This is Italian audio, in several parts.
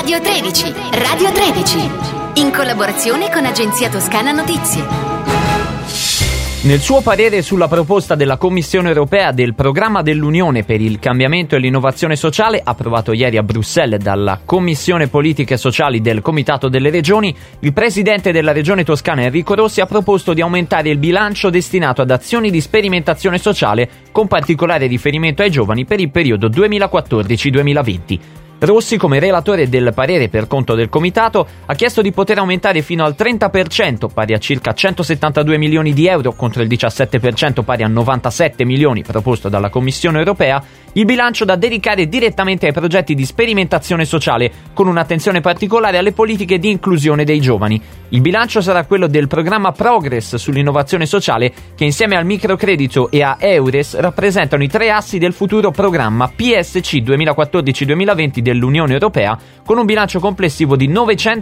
Radio 13, Radio 13, in collaborazione con Agenzia Toscana Notizie. Nel suo parere sulla proposta della Commissione europea del programma dell'Unione per il cambiamento e l'innovazione sociale, approvato ieri a Bruxelles dalla Commissione Politiche Sociali del Comitato delle Regioni, il presidente della Regione Toscana Enrico Rossi ha proposto di aumentare il bilancio destinato ad azioni di sperimentazione sociale, con particolare riferimento ai giovani per il periodo 2014-2020. Rossi, come relatore del parere per conto del Comitato, ha chiesto di poter aumentare fino al 30%, pari a circa 172 milioni di euro, contro il 17% pari a 97 milioni proposto dalla Commissione europea, il bilancio da dedicare direttamente ai progetti di sperimentazione sociale, con un'attenzione particolare alle politiche di inclusione dei giovani. Il bilancio sarà quello del programma Progress sull'innovazione sociale, che insieme al microcredito e a Eures rappresentano i tre assi del futuro programma PSC 2014-2020 dell'Unione Europea, con un bilancio complessivo di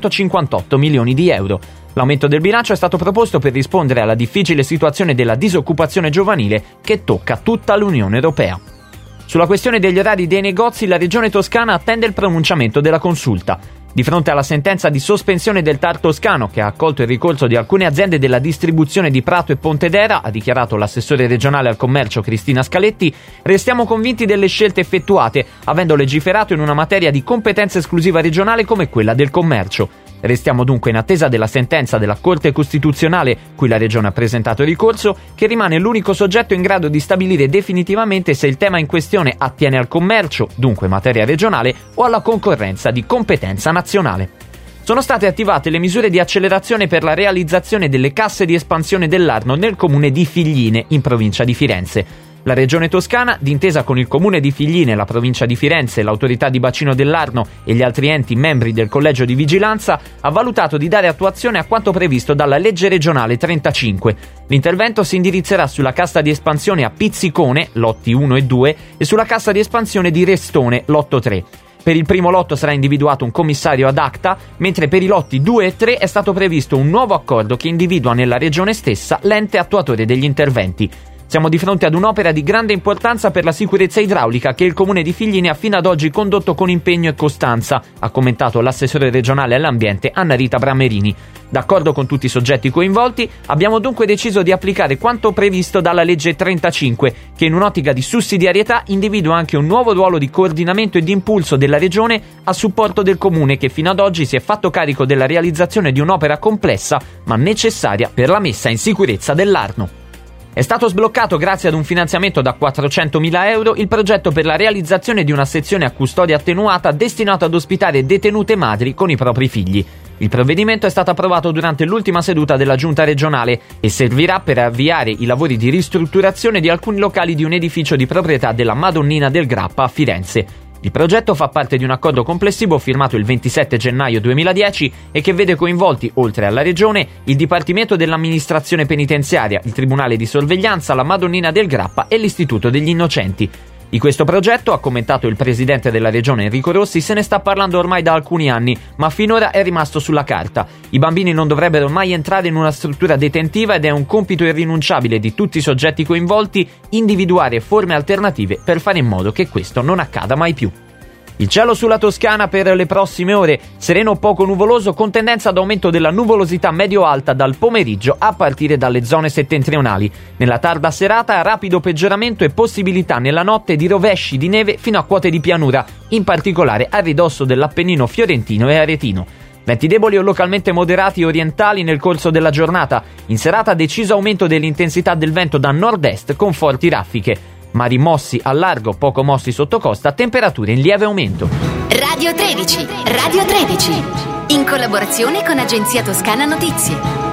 958 milioni di euro. L'aumento del bilancio è stato proposto per rispondere alla difficile situazione della disoccupazione giovanile che tocca tutta l'Unione Europea. Sulla questione degli orari dei negozi, la Regione Toscana attende il pronunciamento della Consulta. Di fronte alla sentenza di sospensione del TAR toscano, che ha accolto il ricorso di alcune aziende della distribuzione di Prato e Pontedera, ha dichiarato l'assessore regionale al commercio Cristina Scaletti, restiamo convinti delle scelte effettuate, avendo legiferato in una materia di competenza esclusiva regionale come quella del commercio. Restiamo dunque in attesa della sentenza della Corte Costituzionale, cui la Regione ha presentato il ricorso, che rimane l'unico soggetto in grado di stabilire definitivamente se il tema in questione attiene al commercio, dunque materia regionale, o alla concorrenza di competenza nazionale. Sono state attivate le misure di accelerazione per la realizzazione delle casse di espansione dell'Arno nel comune di Figline, in provincia di Firenze. La Regione Toscana, d'intesa con il Comune di Figline, la Provincia di Firenze, l'Autorità di Bacino dell'Arno e gli altri enti membri del Collegio di Vigilanza, ha valutato di dare attuazione a quanto previsto dalla Legge Regionale 35. L'intervento si indirizzerà sulla cassa di espansione a Pizzicone, lotti 1 e 2, e sulla cassa di espansione di Restone, lotto 3. Per il primo lotto sarà individuato un commissario ad acta, mentre per i lotti 2 e 3 è stato previsto un nuovo accordo che individua nella regione stessa l'ente attuatore degli interventi. Siamo di fronte ad un'opera di grande importanza per la sicurezza idraulica che il Comune di Figline ha fino ad oggi condotto con impegno e costanza, ha commentato l'assessore regionale all'ambiente Anna Rita Bramerini. D'accordo con tutti i soggetti coinvolti, abbiamo dunque deciso di applicare quanto previsto dalla legge 35, che in un'ottica di sussidiarietà individua anche un nuovo ruolo di coordinamento e di impulso della regione a supporto del Comune, che fino ad oggi si è fatto carico della realizzazione di un'opera complessa ma necessaria per la messa in sicurezza dell'Arno. È stato sbloccato, grazie ad un finanziamento da 400.000 euro, il progetto per la realizzazione di una sezione a custodia attenuata destinato ad ospitare detenute madri con i propri figli. Il provvedimento è stato approvato durante l'ultima seduta della Giunta regionale e servirà per avviare i lavori di ristrutturazione di alcuni locali di un edificio di proprietà della Madonnina del Grappa a Firenze. Il progetto fa parte di un accordo complessivo firmato il 27 gennaio 2010 e che vede coinvolti, oltre alla Regione, il Dipartimento dell'Amministrazione Penitenziaria, il Tribunale di Sorveglianza, la Madonnina del Grappa e l'Istituto degli Innocenti. Di questo progetto, ha commentato il presidente della Regione Enrico Rossi, se ne sta parlando ormai da alcuni anni, ma finora è rimasto sulla carta. I bambini non dovrebbero mai entrare in una struttura detentiva ed è un compito irrinunciabile di tutti i soggetti coinvolti individuare forme alternative per fare in modo che questo non accada mai più. Il cielo sulla Toscana per le prossime ore, sereno o poco nuvoloso con tendenza ad aumento della nuvolosità medio-alta dal pomeriggio a partire dalle zone settentrionali. Nella tarda serata rapido peggioramento e possibilità nella notte di rovesci di neve fino a quote di pianura, in particolare a ridosso dell'Appennino fiorentino e aretino. Venti deboli o localmente moderati orientali nel corso della giornata. In serata deciso aumento dell'intensità del vento da nord-est con forti raffiche. Mari mossi al largo, poco mossi sotto costa, temperature in lieve aumento. Radio 13, Radio 13, in collaborazione con Agenzia Toscana Notizie.